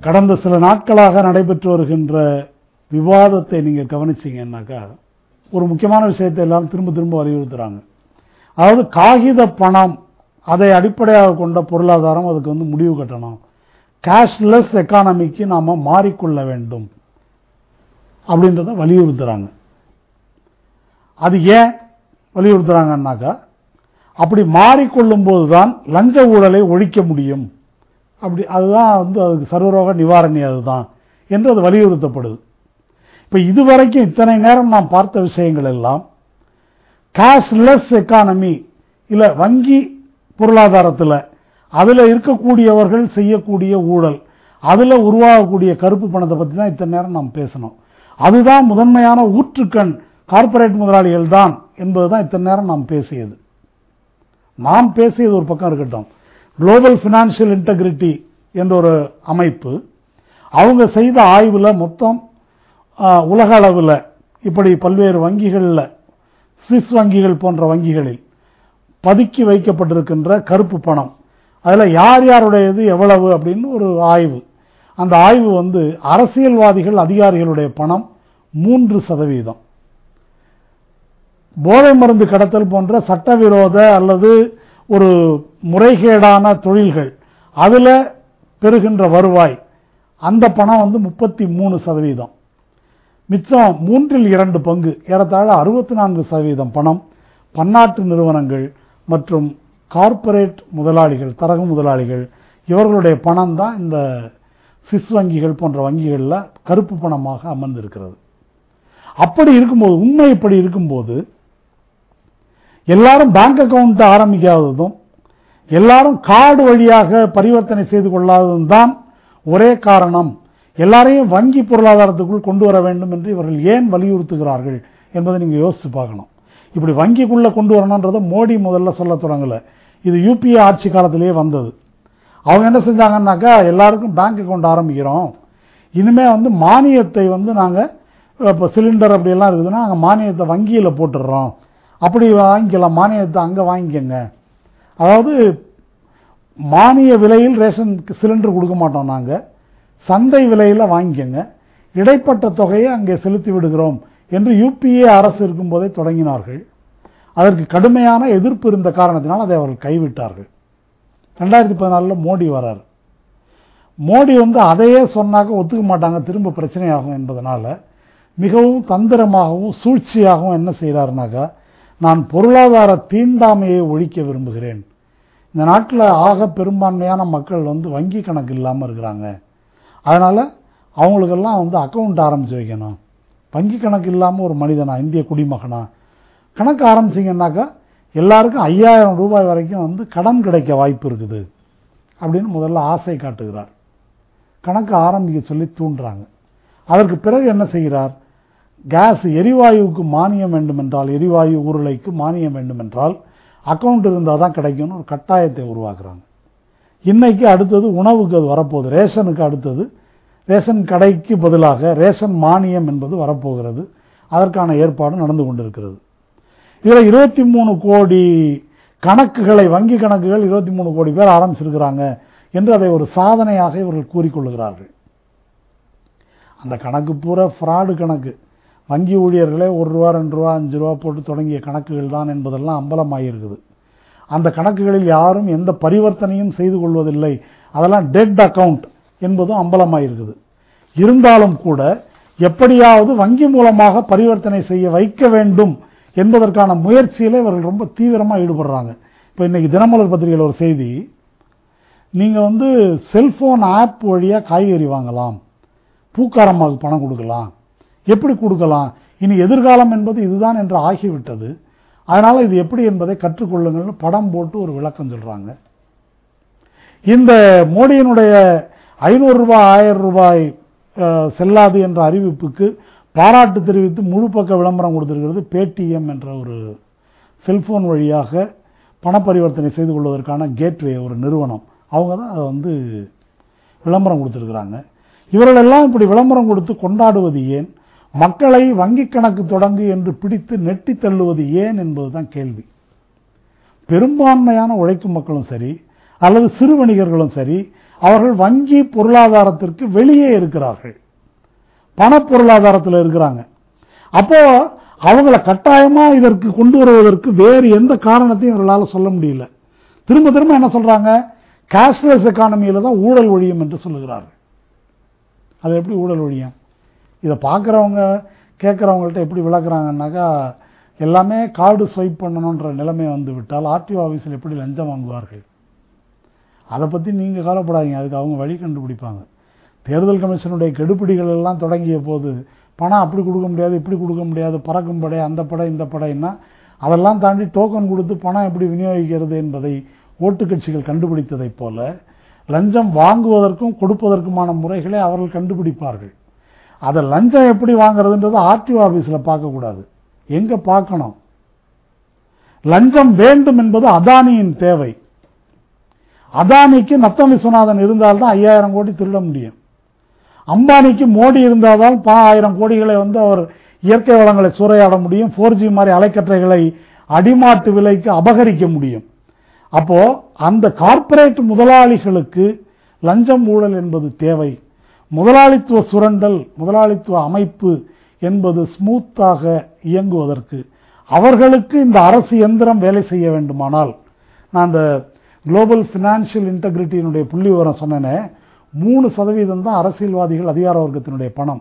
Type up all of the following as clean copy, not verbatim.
கடந்த சில நாட்களாக நடைபெற்று வருகின்ற விவாதத்தை நீங்கள் கவனிச்சீங்கன்னாக்கா ஒரு முக்கியமான விஷயத்தை எல்லாம் திரும்ப திரும்ப வலியுறுத்துறாங்க. அதாவது காகித பணம் அதை அடிப்படையாக கொண்ட பொருளாதாரம், அதுக்கு வந்து முடிவு கட்டணும், கேஷ்லெஸ் எக்கானமிக்கு நாம மாறிக்கொள்ள வேண்டும் அப்படின்றத வலியுறுத்துறாங்க. அது ஏன் வலியுறுத்துறாங்கன்னாக்கா, அப்படி மாறிக்கொள்ளும் போதுதான் லஞ்ச ஊழலை ஒழிக்க முடியும், அப்படி அதுதான் வந்து அதுக்கு சர்வரோக நிவாரணி அதுதான் என்று அது வலியுறுத்தப்படுது. இப்ப இதுவரைக்கும் இத்தனை நேரம் நாம் பார்த்த விஷயங்கள் எல்லாம் கேஷ்லெஸ் எக்கானமி இல்ல வங்கி பொருளாதாரத்தில் அதுல இருக்கக்கூடியவர்கள் செய்யக்கூடிய ஊழல், அதுல உருவாகக்கூடிய கருப்பு பணத்தை பத்தி தான் இத்தனை நேரம் நாம் பேசணும். அதுதான் முதன்மையான ஊற்றுக்கண் கார்ப்பரேட் முதலாளிகள் தான் என்பதுதான் இத்தனை நேரம் நாம் பேசியது. நாம் பேசியது ஒரு பக்கம் இருக்கட்டும், குளோபல் பினான்சியல் இன்டெகிரிட்டி என்ற ஒரு அமைப்பு அவங்க செய்த ஆய்வுல மொத்தம் உலக அளவில் இப்படி பல்வேறு வங்கிகளில், சுவிஸ் வங்கிகள் போன்ற வங்கிகளில் பதுக்கி வைக்கப்பட்டிருக்கின்ற கருப்பு பணம், அதில் யார் யாருடையது எவ்வளவு அப்படின்னு ஒரு ஆய்வு. அந்த ஆய்வு வந்து அரசியல்வாதிகள் அதிகாரிகளுடைய பணம் 3%, போதை மருந்து கடத்தல் போன்ற சட்டவிரோத அல்லது ஒரு முறைகேடான தொழில்கள் அதுல பெறுகின்ற வருவாய் அந்த பணம் வந்து 33%. மிச்சம் 2/3 ஏறத்தாழ 64% பணம் பன்னாட்டு நிறுவனங்கள் மற்றும் கார்ப்பரேட் முதலாளிகள், தரகு முதலாளிகள், இவர்களுடைய பணம் தான் இந்த சுவிஸ் வங்கிகள் போன்ற வங்கிகளில் கருப்பு பணமாக அமர்ந்திருக்கிறது. அப்படி இருக்கும்போது, உண்மை இப்படி இருக்கும்போது, எல்லாரும் பேங்க் அக்கவுண்ட் ஆரம்பிக்காததும் எல்லாரும் கார்டு வழியாக பரிவர்த்தனை செய்து கொள்ளாததும் தான் ஒரே காரணம். எல்லாரையும் வங்கி பொருளாதாரத்துக்குள் கொண்டு வர வேண்டும் என்று இவர்கள் ஏன் வலியுறுத்துகிறார்கள் என்பதை நீங்க யோசிச்சு பார்க்கணும். இப்படி வங்கிக்குள்ள கொண்டு வரணும்ன்றத மோடி முதல்ல சொல்ல தொடங்கல, இது யூபிஏ ஆட்சி காலத்திலேயே வந்தது. அவங்க என்ன செஞ்சாங்கன்னாக்கா, எல்லாருக்கும் பேங்க் அக்கவுண்ட் ஆரம்பிக்கிறோம், இனிமே வந்து மானியத்தை வந்து நாங்க இப்போ சிலிண்டர் அப்படி எல்லாம் இருக்குதுன்னா நாங்கள் மானியத்தை வங்கியில போட்டுடுறோம், அப்படி வாங்கிக்கலாம், மானியத்தை அங்க வாங்கிக்கங்க. அதாவது மானிய விலையில் ரேஷன் சிலிண்டர் கொடுக்க மாட்டோம், நாங்க சந்தை விலையில வாங்கிக்கங்க, இடைப்பட்ட தொகையை அங்கே செலுத்தி விடுகிறோம் என்று யூபிஏ அரசு இருக்கும் போதே தொடங்கினார்கள். அதற்கு கடுமையான எதிர்ப்பு இருந்த காரணத்தினால் அதை அவர்கள் கைவிட்டார்கள். 2014 மோடி வரார். மோடி வந்து அதையே சொன்னாக்க ஒத்துக்க மாட்டாங்க, திரும்ப பிரச்சனையாகும் என்பதனால மிகவும் தந்திரமாகவும் சூழ்ச்சியாகவும் என்ன செய்யறாருனாக்கா, நான் பொருளாதார தீண்டாமையை ஒழிக்க விரும்புகிறேன், இந்த நாட்டில் ஆக பெரும்பான்மையான மக்கள் வந்து வங்கி கணக்கு இல்லாமல் இருக்கிறாங்க, அதனால அவங்களுக்கெல்லாம் வந்து அக்கவுண்ட் ஆரம்பிச்சு வைக்கணும், வங்கி கணக்கு இல்லாமல் ஒரு மனிதனா, இந்திய குடிமகனா கணக்கு ஆரம்பிச்சிங்கன்னாக்கா எல்லாருக்கும் 5000 ரூபாய் வரைக்கும் வந்து கடன் கிடைக்க வாய்ப்பு இருக்குது அப்படின்னு முதல்ல ஆசை காட்டுகிறார். கணக்கு ஆரம்பிக்க சொல்லி தூண்டுறாங்க. அதற்கு பிறகு என்ன செய்கிறார், கேஸ் எரிவாயுவுக்கு மானியம் வேண்டும் என்றால், எரிவாயு உருளைக்கு மானியம் வேண்டும் என்றால் அக்கவுண்ட் இருந்தால் தான் கிடைக்கும்னு ஒரு கட்டாயத்தை உருவாக்குறாங்க. இன்னைக்கு அடுத்தது உணவுக்கு அது வரப்போகுது, ரேஷனுக்கு அடுத்தது ரேஷன் கடைக்கு பதிலாக ரேஷன் மானியம் என்பது வரப்போகிறது. அதற்கான ஏற்பாடு நடந்து கொண்டிருக்கிறது. இதில் 23 கோடி கணக்குகளை, வங்கி கணக்குகள் 23 கோடி பேர் ஆரம்பிச்சிருக்கிறாங்க என்று அதை ஒரு சாதனையாக இவர்கள் கூறிக்கொள்கிறார்கள். அந்த கணக்கு பூரா ஃப்ராடு கணக்கு, வங்கி ஊழியர்களே 1 ரூபா 2 ரூபா 5 ரூபா போட்டு தொடங்கிய கணக்குகள் தான் என்பதெல்லாம் அம்பலமாயிருக்குது. அந்த கணக்குகளில் யாரும் எந்த பரிவர்த்தனையும் செய்து கொள்வதில்லை, அதெல்லாம் டெட் அக்கவுண்ட் என்பதும் அம்பலமாயிருக்குது. இருந்தாலும் கூட எப்படியாவது வங்கி மூலமாக பரிவர்த்தனை செய்ய வைக்க வேண்டும் என்பதற்கான முயற்சியில இவர்கள் ரொம்ப தீவிரமா ஈடுபடுறாங்க. இப்ப இன்னைக்கு தினமலர் பத்திரிகையில் ஒரு செய்தி, நீங்க வந்து செல்போன் ஆப் வழியா காய்கறி வாங்கலாம், பூக்காரம்மாவுக்கு பணம் கொடுக்கலாம், எப்படி கொடுக்கலாம், இனி எதிர்காலம் என்பது இதுதான் என்று ஆகிவிட்டது, அதனால இது எப்படி என்பதை கற்றுக்கொள்ளுங்கள் படம் போட்டு ஒரு விளக்கம் சொல்றாங்க. இந்த மோடியினுடைய 500 ரூபாய் 1000 ரூபாய் செல்லாது என்ற அறிவிப்புக்கு பாராட்டு தெரிவித்து முழு பக்க விளம்பரம் கொடுத்திருக்கிறது பேடிஎம் என்ற ஒரு செல்போன் வழியாக பண பரிவர்த்தனை செய்து கொள்வதற்கான கேட்வே ஒரு நிறுவனம். அவங்க தான் அதை வந்து விளம்பரம் கொடுத்திருக்கிறாங்க. இவர்கள் எல்லாம் இப்படி விளம்பரம் கொடுத்து கொண்டாடுவது ஏன், மக்களை வங்கி கணக்கு தொடங்கு என்று பிடித்து நெட்டி தள்ளுவது ஏன் என்பதுதான் கேள்வி. பெரும்பான்மையான உழைக்கும் மக்களும் சரி அல்லது சிறு வணிகர்களும் சரி அவர்கள் வங்கி பொருளாதாரத்திற்கு வெளியே இருக்கிறார்கள், பண பொருளாதாரத்தில் இருக்கிறாங்க. அப்போ அவங்கள கட்டாயமா இதற்கு கொண்டு வருவதற்கு வேறு எந்த காரணத்தையும் இவர்களால் சொல்ல முடியல. திரும்ப திரும்ப என்ன சொல்றாங்க, கேஷ்லெஸ் எக்கானமியில தான் ஊழல் ஒழியும் என்று சொல்லுகிறார்கள். அது எப்படி ஊழல் ஒழியும்? இதை பார்க்குறவங்க கேட்குறவங்கள்ட்ட எப்படி விளக்குறாங்கன்னாக்கா, எல்லாமே கார்டு ஸ்வைப் பண்ணணுன்ற நிலைமை வந்து விட்டால் ஆர்டிஓ ஆஃபீஸில் எப்படி லஞ்சம் வாங்குவார்கள்? அதை பற்றி நீங்கள் கவலைப்படாதீங்க, அதுக்கு அவங்க வழி கண்டுபிடிப்பாங்க. தேர்தல் கமிஷனுடைய கெடுபிடிகள் எல்லாம் தொடங்கிய போது பணம் அப்படி கொடுக்க முடியாது, இப்படி கொடுக்க முடியாது, பறக்கும் படை, அந்த படை, இந்த படைன்னா அதெல்லாம் தாண்டி டோக்கன் கொடுத்து பணம் எப்படி விநியோகிக்கிறது என்பதை ஓட்டு கட்சிகள் கண்டுபிடித்ததைப் போல லஞ்சம் வாங்குவதற்கும் கொடுப்பதற்குமான முறைகளை அவர்கள் கண்டுபிடிப்பார்கள். அதை லஞ்சம் எப்படி வாங்குறதுன்றது ஆர்டிஓ ஆஃபீஸில் பார்க்கக்கூடாது. எங்க பார்க்கணும்? லஞ்சம் வேண்டும் என்பது அதானியின் தேவை. அதானிக்கு நத்தம் விஸ்வநாதன் இருந்தால்தான் 5000 கோடி திருட முடியும். அம்பானிக்கு மோடி இருந்தால்தான் 1000 கோடிகளை அவர் இயற்கை வளங்களை சூறையாட முடியும். 4G மாதிரி அலைக்கற்றைகளை அடிமாட்டு விலைக்கு அபகரிக்க முடியும். அப்போ அந்த கார்ப்பரேட் முதலாளிகளுக்கு லஞ்சம் ஊழல் என்பது தேவை. முதலாளித்துவ சுரண்டல், முதலாளித்துவ அமைப்பு என்பது ஸ்மூத்தாக இயங்குவதற்கு அவர்களுக்கு இந்த அரசு எந்திரம் வேலை செய்ய வேண்டுமானால், நான் இந்த குளோபல் பினான்சியல் இன்டெகிரிட்டியினுடைய புள்ளி விவரம் சொன்னேனே, 3% தான் அரசியல்வாதிகள் அதிகார வர்க்கத்தினுடைய பணம்,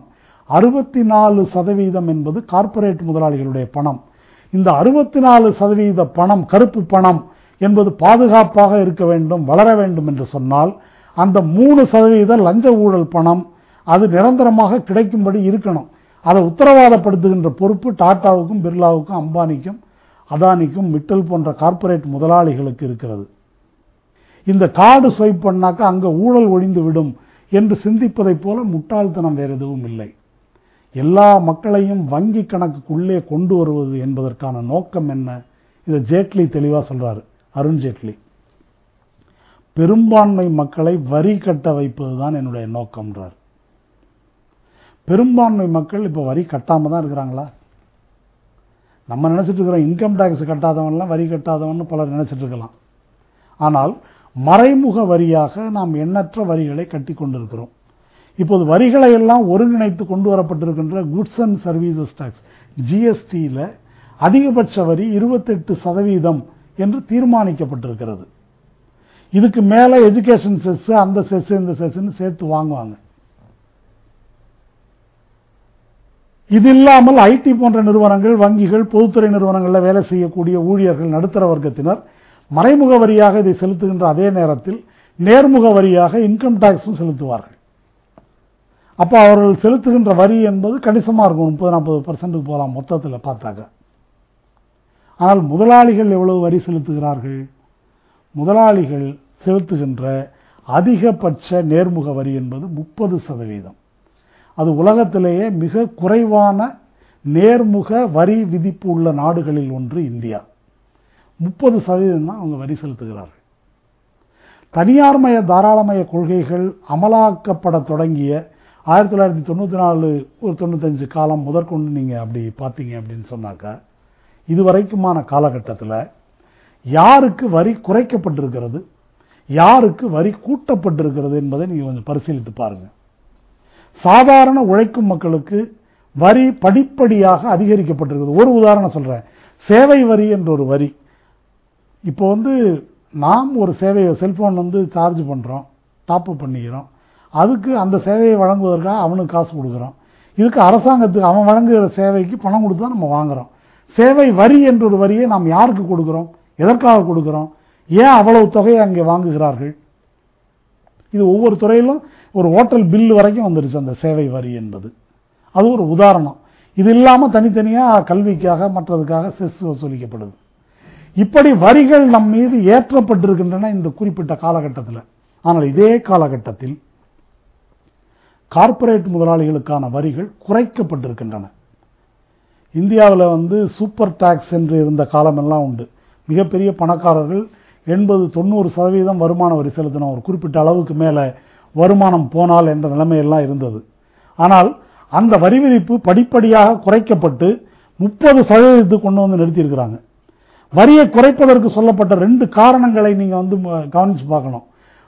64% என்பது கார்ப்பரேட் முதலாளிகளுடைய பணம். இந்த 64% பணம், கருப்பு பணம் என்பது பாதுகாப்பாக இருக்க வேண்டும், வளர வேண்டும் என்று சொன்னால் அந்த 3% லஞ்ச ஊழல் பணம் அது நிரந்தரமாக கிடைக்கும்படி இருக்கணும். அதை உத்தரவாதப்படுத்துகின்ற பொறுப்பு டாடாவுக்கும், பிர்லாவுக்கும், அம்பானிக்கும், அதானிக்கும், மிட்டல் போன்ற கார்ப்பரேட் முதலாளிகளுக்கு இருக்கிறது. இந்த கார்டு ஸ்வைப் பண்ணாக்க அங்க ஊழல் ஒழிந்து விடும் என்று சிந்திப்பதை போல முட்டாள்தனம் வேறு எதுவும் இல்லை. எல்லா மக்களையும் வங்கி கணக்குக்குள்ளே கொண்டு வருவது என்பதற்கான நோக்கம் என்ன? இதை ஜேட்லி தெளிவா சொல்றாரு, அருண் ஜேட்லி. பெரும்பான்மை மக்களை வரி கட்ட வைப்பதுதான் என்னுடைய நோக்கம்ன்றார். பெரும்பான்மை மக்கள் இப்ப வரி கட்டாம தான் இருக்கிறாங்களா? நம்ம நினைச்சிட்டு இருக்கிறோம் இன்கம் டாக்ஸ் கட்டாதவன்லாம் வரி கட்டாதவன் பலர் நினைச்சிட்டு இருக்கலாம். ஆனால் மறைமுக வரியாக நாம் எண்ணற்ற வரிகளை கட்டி கொண்டிருக்கிறோம். இப்போது வரிகளை எல்லாம் ஒருங்கிணைத்து கொண்டு வரப்பட்டிருக்கின்ற குட்ஸ் அண்ட் சர்வீசஸ் டாக்ஸ் ஜிஎஸ்டியில அதிகபட்ச வரி 28% என்று தீர்மானிக்கப்பட்டிருக்கிறது. இதுக்கு மேல எஜுகேஷன் செஸ், அந்த செஸ், இந்த செஸ்ன்னு சேர்த்து வாங்குவாங்க. இது இல்லாமல் ஐடி போன்ற நிறுவனங்கள், வங்கிகள், பொதுத்துறை நிறுவனங்களில் வேலை செய்யக்கூடிய ஊழியர்கள், நடுத்தர வர்க்கத்தினர் மறைமுக வரியாக இதை செலுத்துகின்ற அதே நேரத்தில் நேர்முக வரியாக இன்கம் டாக்ஸும் செலுத்துவார்கள். அப்ப அவர்கள் செலுத்துகின்ற வரி என்பது கணிசமா இருக்கும், 30-40% போகலாம் மொத்தத்தில் பார்த்தாங்க. ஆனால் முதலாளிகள் எவ்வளவு வரி செலுத்துகிறார்கள்? முதலாளிகள் செலுத்துகின்ற அதிகபட்ச நேர்முக வரி என்பது 30%. அது உலகத்திலேயே மிக குறைவான நேர்முக வரி விதிப்பு உள்ள நாடுகளில் ஒன்று இந்தியா. 30% தான் அவங்க வரி செலுத்துகிறார்கள். தனியார்மய தாராளமய கொள்கைகள் அமலாக்கப்பட தொடங்கிய 1994-95 காலம் முதற்கொண்டு நீங்க அப்படி பார்த்தீங்க அப்படின்னு சொன்னாக்கா, இதுவரைக்குமான காலகட்டத்தில் யாருக்கு வரி குறைக்கப்பட்டிருக்கிறது, யாருக்கு வரி கூட்டப்பட்டிருக்கிறது என்பதை நீங்க கொஞ்சம் பரிசீலித்து பாருங்க. சாதாரண உழைக்கும் மக்களுக்கு வரி படிப்படியாக அதிகரிக்கப்பட்டிருக்கிறது. ஒரு உதாரணம் சொல்றேன், சேவை வரி என்ற ஒரு வரி. இப்போ நாம் ஒரு சேவையை செல்போன் சார்ஜ் பண்றோம், டாப் அப் பண்ணிக்கிறோம், அதுக்கு அந்த சேவையை வழங்குவதற்காக அவனுக்கு காசு கொடுக்குறோம். இதுக்கு அரசாங்கத்துக்கு அவன் வழங்குகிற சேவைக்கு பணம் கொடுத்து தான் நம்ம வாங்குறோம். சேவை வரி என்ற ஒரு வரியை நாம் யாருக்கு கொடுக்கிறோம், எதற்காக கொடுக்கிறோம், ஏன் அவ்வளவு தொகையை அங்கே வாங்குகிறார்கள்? இது ஒவ்வொரு துறையிலும் ஒரு ஹோட்டல் பில் வரைக்கும் வந்துருச்சு அந்த சேவை வரி என்பது. அது ஒரு உதாரணம். இது இல்லாம தனித்தனியா கல்விக்காக மற்றதுக்காக செஸ் வசூலிக்கப்படுது. இப்படி வரிகள் நம் மீது ஏற்றப்பட்டிருக்கின்றன இந்த குறிப்பிட்ட காலகட்டத்தில். ஆனால் இதே காலகட்டத்தில் கார்ப்பரேட் முதலாளிகளுக்கான வரிகள் குறைக்கப்பட்டிருக்கின்றன. இந்தியாவில் சூப்பர் டாக்ஸ் என்று இருந்த காலமெல்லாம் உண்டு. மிகப்பெரிய பணக்காரர்கள் 80-90% வருமான வரி செலுத்தின, ஒரு குறிப்பிட்ட அளவுக்கு மேல வருமானம் போனால் என்ற நிலைமையெல்லாம் இருந்தது. ஆனால் அந்த வரி விதிப்பு படிப்படியாக குறைக்கப்பட்டு 30% கொண்டு நிறுத்தியிருக்கிறாங்க. வரியை குறைப்பதற்கு சொல்லப்பட்ட 2 காரணங்களை நீங்க கவனிச்சு பார்க்கணும்.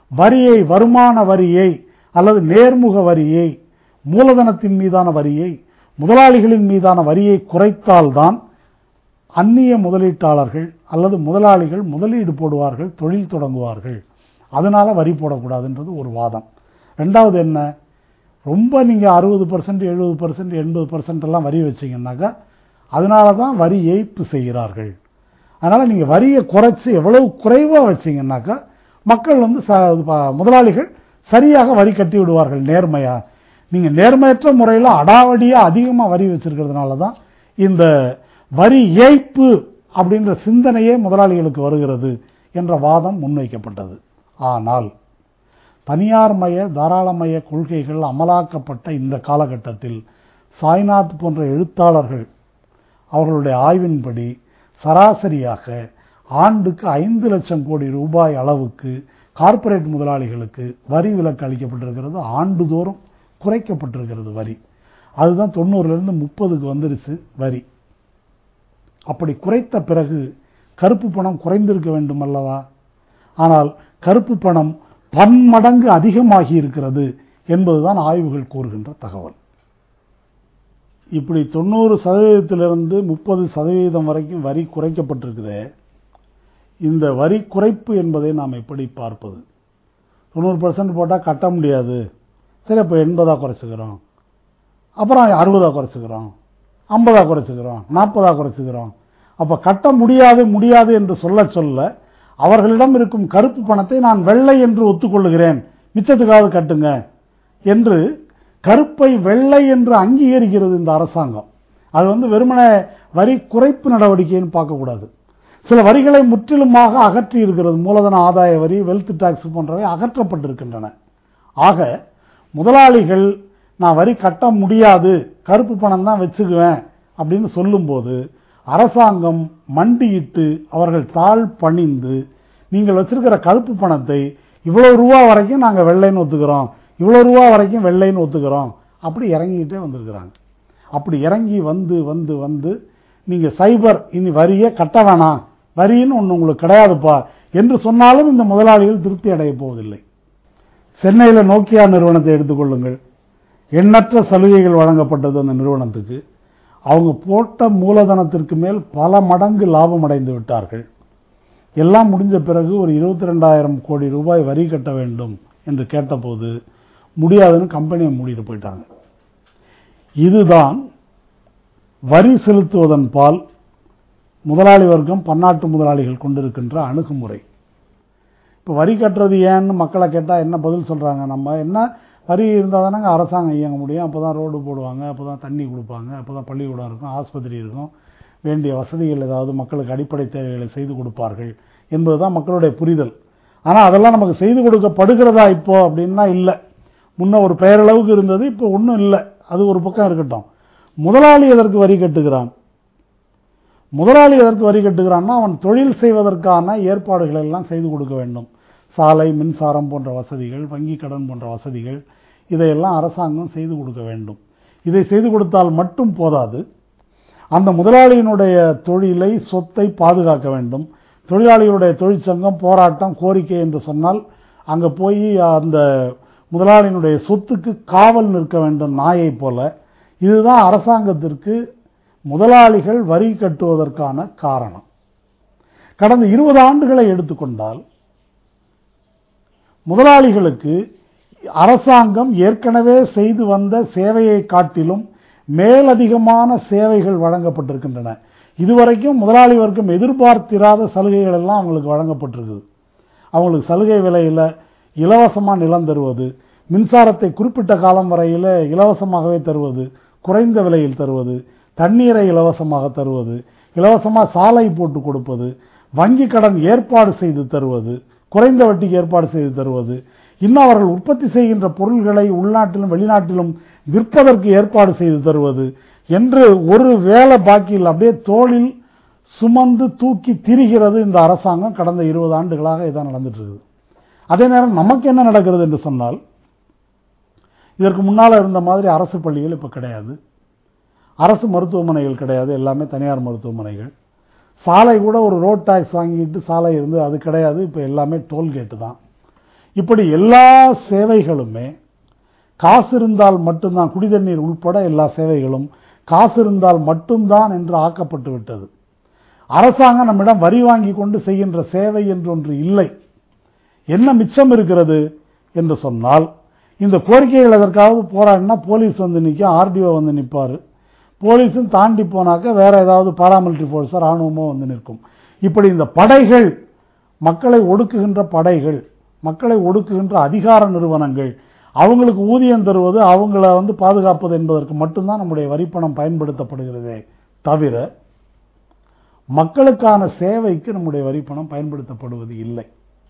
வரியை, வருமான வரியை அல்லது நேர்முக வரியை, மூலதனத்தின் மீதான வரியை, முதலாளிகளின் மீதான வரியை குறைத்தால்தான் அந்நிய முதலீட்டாளர்கள் அல்லது முதலாளிகள் முதலீடு போடுவார்கள், தொழில் தொடங்குவார்கள். அதனால வரி போடக்கூடாதுன்றது ஒரு வாதம். ரெண்டாவது என்ன, ரொம்ப நீங்கள் 60%, 70%, 80% எல்லாம் வரி வச்சிங்கன்னாக்கா அதனால தான் வரி ஏய்ப்பு செய்கிறார்கள். அதனால் நீங்கள் வரியை குறைச்சி எவ்வளவு குறைவாக வச்சிங்கன்னாக்கா மக்கள் முதலாளிகள் சரியாக வரி கட்டி விடுவார்கள் நேர்மையாக. நீங்கள் நேர்மையற்ற முறையில் அடாவடியாக அதிகமாக வரி வச்சிருக்கிறதுனால தான் இந்த வரி ஏய்ப்பு அப்படின்ற சிந்தனையே முதலாளிகளுக்கு வருகிறது என்ற வாதம் முன்வைக்கப்பட்டது. ஆனால் தனியார் மய தாராளமய கொள்கைகள் அமலாக்கப்பட்ட இந்த காலகட்டத்தில் சாய்நாத் போன்ற எழுத்தாளர்கள் அவர்களுடைய ஆய்வின்படி சராசரியாக ஆண்டுக்கு 5 லட்சம் கோடி ரூபாய் அளவுக்கு கார்ப்பரேட் முதலாளிகளுக்கு வரி விலக்கு அளிக்கப்பட்டிருக்கிறது. ஆண்டுதோறும் குறைக்கப்பட்டிருக்கிறது வரி. அதுதான் 90லிருந்து 30க்கு வந்துருச்சு வரி. அப்படி குறைத்த பிறகு கருப்பு பணம் குறைந்திருக்க வேண்டும் அல்லவா? ஆனால் கருப்பு பணம் பன்மடங்கு அதிகமாகி இருக்கிறது என்பதுதான் ஆய்வுகள் கூறுகின்ற தகவல். இப்படி 90%லிருந்து 30% வரைக்கும் வரி குறைக்கப்பட்டிருக்குது. இந்த வரி குறைப்பு என்பதை நாம் எப்படி பார்ப்பது? 90% போட்டால் கட்ட முடியாது, சரி அப்போ 80 குறைச்சிக்கிறோம், அப்புறம் 60 குறைச்சிக்கிறோம், 50 குறைச்சிக்கிறோம், 40 குறைச்சிக்கிறோம். அப்போ கட்ட முடியாது முடியாது என்று சொல்ல அவர்களிடம் இருக்கும் கருப்பு பணத்தை நான் வெள்ளை என்று ஒத்துக்கொள்ளுகிறேன், மிச்சத்துக்காவது கட்டுங்க என்று கருப்பை வெள்ளை என்று அங்கீகரிக்கிறது இந்த அரசாங்கம். அது வெறுமனே வரி குறைப்பு நடவடிக்கைன்னு பார்க்கக்கூடாது. சில வரிகளை முற்றிலுமாக அகற்றி இருக்கிறது. மூலதன ஆதாய வரி, வெல்த் டாக்ஸ் போன்றவை அகற்றப்பட்டிருக்கின்றன. ஆக முதலாளிகள் நான் வரி கட்ட முடியாது, கருப்பு பணம் தான் வச்சுக்குவேன் அப்படின்னு சொல்லும்போது அரசாங்கம் மண்டியிட்டு அவர்கள் தாழ் பணிந்து நீங்கள் வச்சிருக்கிற கருப்பு பணத்தை இவ்வளவு ரூபா வரைக்கும் நாங்கள் வெள்ளைன்னு ஒத்துக்கிறோம், இவ்வளவு ரூபா வரைக்கும் வெள்ளைன்னு ஒத்துக்கிறோம், அப்படி இறங்கிக்கிட்டே வந்திருக்கிறாங்க. அப்படி இறங்கி வந்து நீங்க சைபர் இனி வரியை கட்ட வேணாம், வரின்னு ஒன்று உங்களுக்கு கிடையாதுப்பா என்று சொன்னாலும் இந்த முதலாளிகள் திருப்தி அடைய போவதில்லை. சென்னையில் நோக்கியா நிறுவனத்தை எடுத்துக்கொள்ளுங்கள். எண்ணற்ற சலுகைகள் வழங்கப்பட்டது அந்த நிறுவனத்துக்கு. அவங்க போட்ட மூலதனத்திற்கு மேல் பல மடங்கு லாபம் அடைந்து விட்டார்கள். எல்லாம் முடிஞ்ச பிறகு ஒரு 22,000 கோடி ரூபாய் வரி கட்ட வேண்டும் என்று கேட்டபோது முடியாதுன்னு கம்பெனியை மூடிட்டு போயிட்டாங்க. இதுதான் வரி செலுத்துவதன் பால் முதலாளி வர்க்கம், பன்னாட்டு முதலாளிகள் கொண்டிருக்கின்ற அணுகுமுறை. இப்போ வரி கட்டுறது ஏன்னு மக்களை கேட்டால் என்ன பதில் சொல்கிறாங்க? நம்ம என்ன வரி இருந்தால் தானங்க அரசாங்கம் இயங்க முடியும், அப்போ தான் ரோடு போடுவாங்க, அப்போ தான் தண்ணி கொடுப்பாங்க, அப்போ தான் பள்ளிக்கூடம் இருக்கும், ஆஸ்பத்திரி இருக்கும், வேண்டிய வசதிகள் ஏதாவது மக்களுக்கு அடிப்படை தேவைகளை செய்து கொடுப்பார்கள் என்பது தான் மக்களுடைய புரிதல். ஆனால் அதெல்லாம் நமக்கு செய்து கொடுக்கப்படுகிறதா இப்போ அப்படின்னா இல்லை. முன்ன ஒரு பெயரளவுக்கு இருந்தது, இப்போ ஒன்றும் இல்லை. அது ஒரு பக்கம் இருக்கட்டும். முதலாளி எதற்கு வரி கட்டுகிறான்? முதலாளி எதற்கு வரி கட்டுகிறான்னா அவன் தொழில் செய்வதற்கான ஏற்பாடுகள் எல்லாம் செய்து கொடுக்க வேண்டும். சாலை, மின்சாரம் போன்ற வசதிகள், வங்கி கடன் போன்ற வசதிகள், இதையெல்லாம் அரசாங்கம் செய்து கொடுக்க வேண்டும். இதை செய்து கொடுத்தால் மட்டும் போதாது, அந்த முதலாளியினுடைய தொழிலை, சொத்தை பாதுகாக்க வேண்டும். தொழிலாளிகளுடைய தொழிற்சங்கம், போராட்டம், கோரிக்கை என்று சொன்னால் அங்கே போய் அந்த முதலாளியினுடைய சொத்துக்கு காவல் நிற்க வேண்டும், நாயை போல. இதுதான் அரசாங்கத்திற்கு முதலாளிகள் வரி கட்டுவதற்கான காரணம். கடந்த 20 ஆண்டுகளை எடுத்துக்கொண்டால் முதலாளிகளுக்கு அரசாங்கம் ஏற்கனவே செய்து வந்த சேவையை காட்டிலும் மேலதிகமான சேவைகள் வழங்கப்பட்டிருக்கின்றன. இதுவரைக்கும் முதலாளி வர்க்கம் எதிர்பார்த்திராத சலுகைகள் எல்லாம் அவங்களுக்கு வழங்கப்பட்டிருக்குது. அவங்களுக்கு சலுகை விலையில் இலவசமாக நிலம் தருவது, மின்சாரத்தை குறிப்பிட்ட காலம் வரையில் இலவசமாகவே தருவது, குறைந்த விலையில் தருவது, தண்ணீரை இலவசமாக தருவது, இலவசமாக சாலை போட்டு கொடுப்பது, வங்கி கடன் ஏற்பாடு செய்து தருவது, குறைந்த வட்டிக்கு ஏற்பாடு செய்து தருவது, இன்னும் அவர்கள் உற்பத்தி செய்கின்ற பொருள்களை உள்நாட்டிலும் வெளிநாட்டிலும் விற்பதற்கு ஏற்பாடு செய்து தருவது என்று ஒரு வேலை பாக்கியில் அப்படியே தோளில் சுமந்து தூக்கி திரிகிறது இந்த அரசாங்கம். கடந்த 20 ஆண்டுகளாக இதான் நடந்துட்டு இருக்குது. அதே நேரம் நமக்கு என்ன நடக்கிறது என்று சொன்னால், இதற்கு முன்னால் இருந்த மாதிரி அரசு பள்ளிகள் இப்போ கிடையாது, அரசு மருத்துவமனைகள் கிடையாது, எல்லாமே தனியார் மருத்துவமனைகள். சாலை கூட ஒரு ரோட் டாக்ஸ் வாங்கிட்டு சாலை இருந்து அது கிடையாது, இப்போ எல்லாமே டோல்கேட்டு தான். இப்படி எல்லா சேவைகளுமே காசு இருந்தால் மட்டும்தான், குடிதண்ணீர் உள்பட எல்லா சேவைகளும் காசு இருந்தால் மட்டும்தான் என்று ஆக்கப்பட்டு விட்டது. அரசாங்கம் நம்மிடம் வரி வாங்கி கொண்டு செய்கின்ற சேவை என்று ஒன்று இல்லை. என்ன மிச்சம் இருக்கிறது என்று சொன்னால், இந்த கோரிக்கைகள் எதற்காவது போராடினா போலீஸ் வந்து நிற்கும், ஆர்டிஓ வந்து நிற்பாரு, போலீஸும் தாண்டி போனாக்க வேற ஏதாவது பாராமிலிட்டரி போர்ஸோ ராணுவமோ வந்து நிற்கும். இப்படி இந்த படைகள், மக்களை ஒடுக்குகின்ற படைகள், மக்களை ஒடுக்குகின்ற அதிகார நிறுவனங்கள், அவங்களுக்கு ஊதியம் தருவது, அவங்கள வந்து பாதுகாப்பது என்பதற்கு மட்டும்தான் நம்முடைய வரிப்பணம் பயன்படுத்தப்படுகிறதே தவிர மக்களுக்கான சேவைக்கு நம்முடைய வரிப்பணம் பயன்படுத்தப்படுவது இல்லை.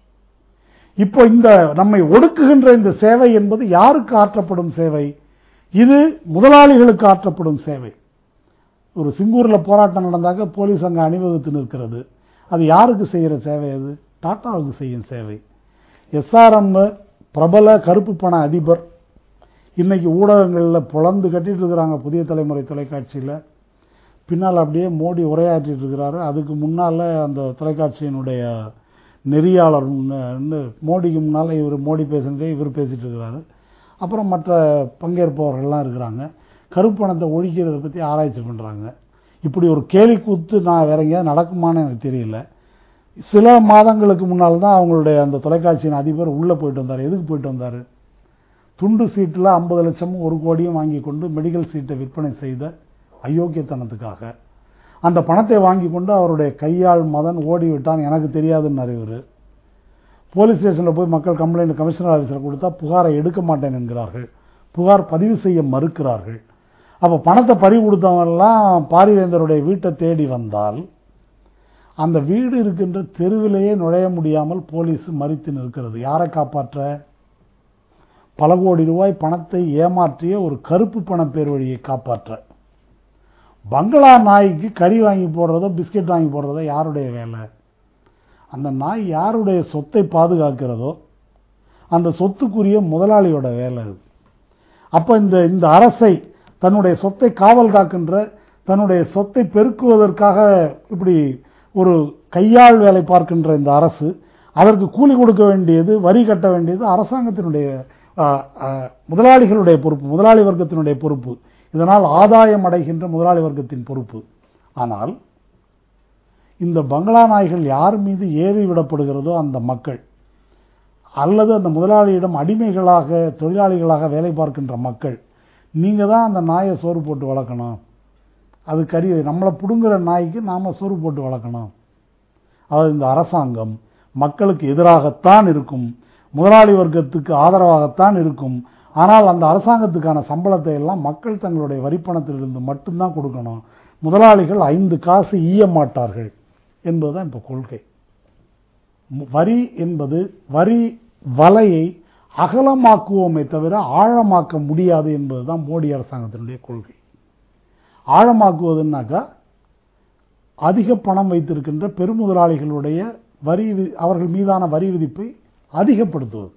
இப்போ இந்த நம்மை ஒடுக்குகின்ற இந்த சேவை என்பது யாருக்கு ஆற்றப்படும் சேவை? இது முதலாளிகளுக்கு ஆற்றப்படும் சேவை. ஒரு சிங்கூர்ல போராட்டம் நடந்தாக்க போலீஸ் அங்க அணிவகுத்து நிற்கிறது. அது யாருக்கு செய்கிற சேவை? அது டாட்டாவுக்கு செய்யும் சேவை. எஸ்ஆர்எம் பிரபல கருப்பு பண அதிபர் இன்னைக்கு ஊடகங்களில் பொளந்து கட்டிட்டு இருக்கிறாங்க. புதிய தலைமுறை தொலைக்காட்சியில் பின்னால் அப்படியே மோடி உரையாற்றிட்டு இருக்கிறாரு. அதுக்கு முன்னால் அந்த தொலைக்காட்சியினுடைய நெறியாளர் மோடிக்கு முன்னால் மோடி பேசுனதே இவர் பேசிட்டு இருக்கிறாரு. அப்புறம் மற்ற பங்கேற்பவர்கள்லாம் இருக்கிறாங்க. கருப்பு பணத்தை ஒழிக்கிறதை பற்றி ஆராய்ச்சி பண்ணுறாங்க. இப்படி ஒரு கேலி கூத்து நான் வேற எங்கேயாவது நடக்குமான்னு எனக்கு தெரியல. சில மாதங்களுக்கு முன்னால் தான் அவங்களுடைய அந்த தொலைக்காட்சியின் அதிபர் உள்ளே போயிட்டு வந்தார். எதுக்கு போயிட்டு வந்தார்? துண்டு சீட்டில் 50 லட்சமும் 1 கோடியும் வாங்கி கொண்டு மெடிக்கல் சீட்டை விற்பனை செய்த அயோக்கியத்தனத்துக்காக அந்த பணத்தை வாங்கி கொண்டு அவருடைய கையாள் மதன் ஓடிவிட்டான், எனக்கு தெரியாதுன்னு இவர். போலீஸ் ஸ்டேஷனில் போய் மக்கள் கம்ப்ளைண்ட் கமிஷனர் ஆஃபீஸில் கொடுத்தா புகாரை எடுக்க மாட்டேன் என்கிறார்கள். புகார் பதிவு செய்ய மறுக்கிறார்கள். அப்போ பணத்தை பறி கொடுத்தவங்கெல்லாம் பாரிவேந்தருடைய வீட்டை தேடி வந்தால் அந்த வீடு இருக்கின்ற தெருவிலேயே நுழைய முடியாமல் போலீஸ் மறித்து நிற்கிறது. யாரை காப்பாற்ற? பல கோடி ரூபாய் பணத்தை ஏமாற்றிய ஒரு கருப்பு பண பேர் வழியை காப்பாற்ற. பங்களா நாய்க்கு கறி வாங்கி போடுறதோ பிஸ்கெட் வாங்கி போடுறதோ யாருடைய வேலை? அந்த நாய் யாருடைய சொத்தை பாதுகாக்கிறதோ அந்த சொத்துக்குரிய முதலாளியோட வேலை அது. அப்ப இந்த அரசை தன்னுடைய சொத்தை காவல் காக்கின்ற, தன்னுடைய சொத்தை பெருக்குவதற்காக இப்படி ஒரு கையாள் வேலை பார்க்கின்ற இந்த அரசு, அதற்கு கூலி கொடுக்க வேண்டியது, வரி கட்ட வேண்டியது அரசாங்கத்தினுடைய முதலாளிகளுடைய பொறுப்பு, முதலாளி வர்க்கத்தினுடைய பொறுப்பு. இதனால் ஆதாயம் அடைகின்ற முதலாளி வர்க்கத்தின் பொறுப்பு. ஆனால் இந்த பங்களா நாய்கள் யார் மீது ஏறி விடப்படுகிறதோ அந்த மக்கள், அல்லது அந்த முதலாளியிடம் அடிமைகளாக தொழிலாளிகளாக வேலை பார்க்கின்ற மக்கள், நீங்க தான் அந்த நாயை சோறு போட்டு வளர்க்கணும், அது கறி நம்மளை புடுங்குற நாய்க்கு நாம சோறு போட்டு வளர்க்கணும். அதாவது இந்த அரசாங்கம் மக்களுக்கு எதிராகத்தான் இருக்கும், முதலாளி வர்க்கத்துக்கு ஆதரவாகத்தான் இருக்கும். ஆனால் அந்த அரசாங்கத்துக்கான சம்பளத்தை எல்லாம் மக்கள் தங்களுடைய வரிப்பணத்திலிருந்து மட்டும்தான் கொடுக்கணும். முதலாளிகள் 5 காசு ஈய மாட்டார்கள் என்பதுதான் இப்ப கொள்கை. வரி என்பது வரி வலையை அகலமாக்குவோமே தவிர ஆழமாக்க முடியாது என்பதுதான் மோடி அரசாங்கத்தினுடைய கொள்கை. ஆழமாக்குவதுன்னாக்கா அதிக பணம் வைத்திருக்கின்ற பெருமுதலாளிகளுடைய அவர்கள் மீதான வரி விதிப்பை அதிகப்படுத்துவது.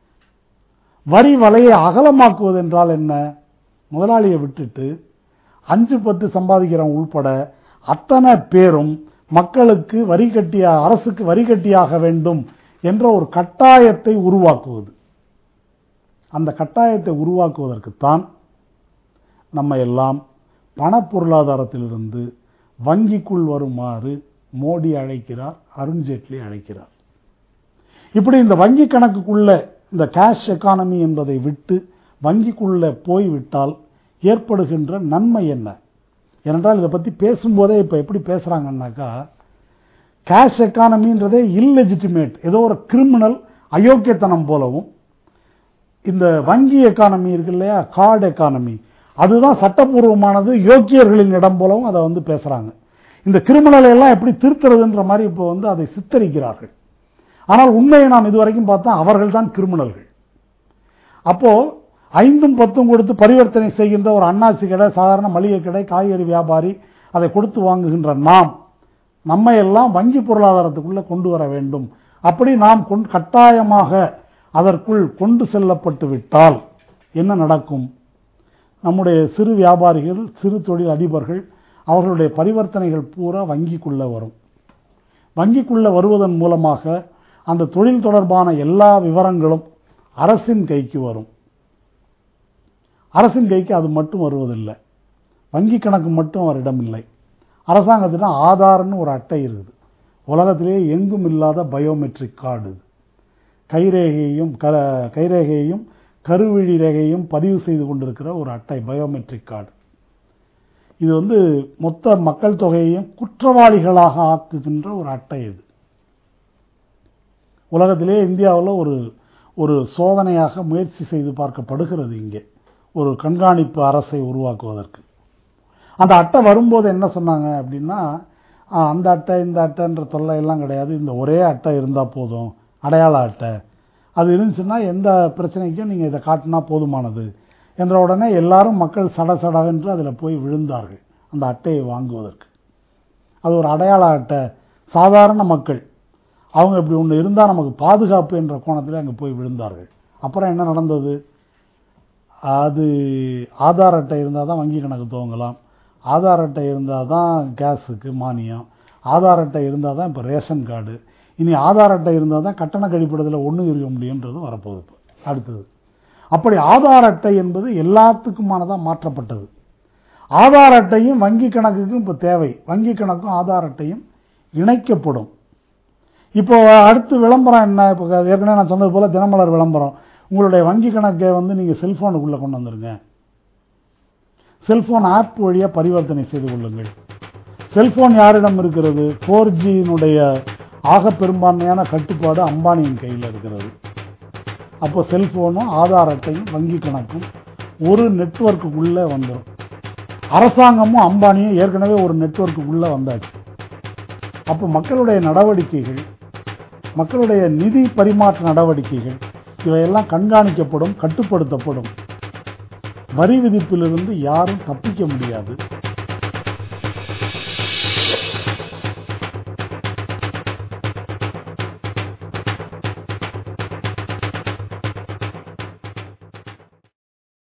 வரி வலையை அகலமாக்குவது என்றால் என்ன? முதலாளியை விட்டுட்டு 5-10 சம்பாதிக்கிறவன் உள்பட அத்தனை பேரும் மக்களுக்கு வரி கட்டிய, அரசுக்கு வரி கட்டியாக வேண்டும் என்ற ஒரு கட்டாயத்தை உருவாக்குவது. அந்த கட்டாயத்தை உருவாக்குவதற்குத்தான் நம்ம எல்லாம் பண பொருளாதாரத்திலிருந்து வங்கிக்குள் வருமாறு மோடி அழைக்கிறார், அருண்ஜேட்லி அழைக்கிறார். இப்படி இந்த வங்கி கணக்குக்குள்ள இந்த கேஷ் எக்கானமி என்பதை விட்டு வங்கிக்குள்ள போய்விட்டால் ஏற்படுகின்ற நன்மை என்ன? ஏனென்றால் இதை பற்றி பேசும்போதே இப்ப எப்படி பேசுறாங்கன்னாக்கா, கேஷ் எக்கானமின்றதே இல்லெஜிட்டிமேட், ஏதோ ஒரு கிரிமினல் அயோக்கியத்தனம் போலவும், இந்த வங்கி எக்கானமி இருக்கு இல்லையா, கார்டு எக்கானமி, அதுதான் சட்டப்பூர்வமானது, யோக்கியர்களின் இடம் போலவும் அதை வந்து பேசுறாங்க. இந்த கிரிமினலை எல்லாம் எப்படி திருத்துறதுன்ற மாதிரி இப்போ வந்து அதை சித்தரிக்கிறார்கள். ஆனால் உண்மையை நாம் இதுவரைக்கும் பார்த்தா அவர்கள் தான் கிரிமினல்கள். அப்போ 5-10 கொடுத்து பரிவர்த்தனை செய்கின்ற ஒரு அண்ணாச்சி கடை, சாதாரண மளிகை கடை, காய்கறி வியாபாரி, அதை கொடுத்து வாங்குகின்ற நம்மை எல்லாம் வங்கி பொருளாதாரத்துக்குள்ள கொண்டு வர வேண்டும். அப்படி நாம் கட்டாயமாக அதற்குள் கொண்டு செல்லப்பட்டு விட்டால் என்ன நடக்கும்? நம்முடைய சிறு வியாபாரிகள், சிறு தொழில் அதிபர்கள், அவர்களுடைய பரிவர்த்தனைகள் பூரா வங்கிக்குள்ள வரும். வங்கிக்குள்ள வருவதன் மூலமாக அந்த தொழில் தொடர்பான எல்லா விவரங்களும் அரசின் கைக்கு வரும். அரசின் கைக்கு அது மட்டும் வருவதில்லை, வங்கி கணக்கு மட்டும் அவரிடம் இல்லை. அரசாங்கத்திடம் ஆதார்னு ஒரு அட்டை இருக்குது. உலகத்திலேயே எங்கும் இல்லாத பயோமெட்ரிக் கார்டு. கைரேகையையும் கருவிழி ரேகையும் பதிவு செய்து கொண்டிருக்கிற ஒரு அட்டை, பயோமெட்ரிக் கார்டு. இது மொத்த மக்கள் தொகையையும் குற்றவாளிகளாக ஆக்குகின்ற ஒரு அட்டை. இது உலகத்திலே இந்தியாவில் ஒரு சோதனையாக முயற்சி செய்து பார்க்கப்படுகிறது. இங்கே ஒரு கண்காணிப்பு அரசை உருவாக்குவதற்கு அந்த அட்டை வரும்போது என்ன சொன்னாங்க அப்படின்னா, அந்த அட்டை இந்த அட்டைன்ற தொல்லை எல்லாம் கிடையாது, இந்த ஒரே அட்டை இருந்தால் போதும், அடையாள அட்டை. அது இருந்துச்சுன்னா எந்த பிரச்சனைக்கும் நீங்கள் இதை காட்டினா போதுமானது என்ற உடனே எல்லாரும் மக்கள் சடசடவென்று அதில் போய் விழுந்தார்கள் அந்த அட்டையை வாங்குவதற்கு. அது ஒரு அடையாள அட்டை. சாதாரண மக்கள் அவங்க இப்படி ஒன்று இருந்தால் நமக்கு பாதுகாப்பு என்ற கோணத்தில் அங்கே போய் விழுந்தார்கள். அப்புறம் என்ன நடந்தது? அது ஆதார் அட்டை இருந்தால் தான் வங்கி கணக்கு துவங்கலாம், ஆதார் அட்டை இருந்தால் தான் கேஸுக்கு மானியம், ஆதார் அட்டை இருந்தால் தான் இப்போ ரேஷன் கார்டு, இனி ஆதார் அட்டை இருந்தால் தான் கட்டண கழிப்பிடத்தில் ஒன்று இருக்க முடியுன்றது வரப்போகுது அடுத்தது. அப்படி ஆதார் அட்டை என்பது எல்லாத்துக்குமானதாக மாற்றப்பட்டது. ஆதார் அட்டையும் வங்கி கணக்குக்கும் இப்போ தேவை. வங்கி கணக்கும் ஆதார் அட்டையும் இணைக்கப்படும். இப்போ அடுத்து விளம்பரம் என்ன? இப்போ ஏற்கனவே நான் சொன்னது போல தினமலர் விளம்பரம், உங்களுடைய வங்கி கணக்கை நீங்கள் செல்போனுக்குள்ளே கொண்டு வந்துருங்க, செல்போன் ஆப் வழியாக பரிவர்த்தனை செய்து கொள்ளுங்கள். செல்போன் யாரிடம் இருக்கிறது? 4G ஆக பெரும்பான்மையான கட்டுப்பாடு அம்பானியின் கையில் இருக்கிறது. அப்போ செல்போனும் ஆதார் அட்டையும் வங்கி கணக்கும் ஒரு நெட்வொர்க்குள்ளே வந்துடும். அரசாங்கமும் அம்பானியும் ஏற்கனவே ஒரு நெட்வொர்க்குள்ளே வந்தாச்சு. அப்போ மக்களுடைய நடவடிக்கைகள், மக்களுடைய நிதி பரிமாற்ற நடவடிக்கைகள் இவையெல்லாம் கண்காணிக்கப்படும், கட்டுப்படுத்தப்படும். வரி விதிப்பிலிருந்து யாரும் தப்பிக்க முடியாது.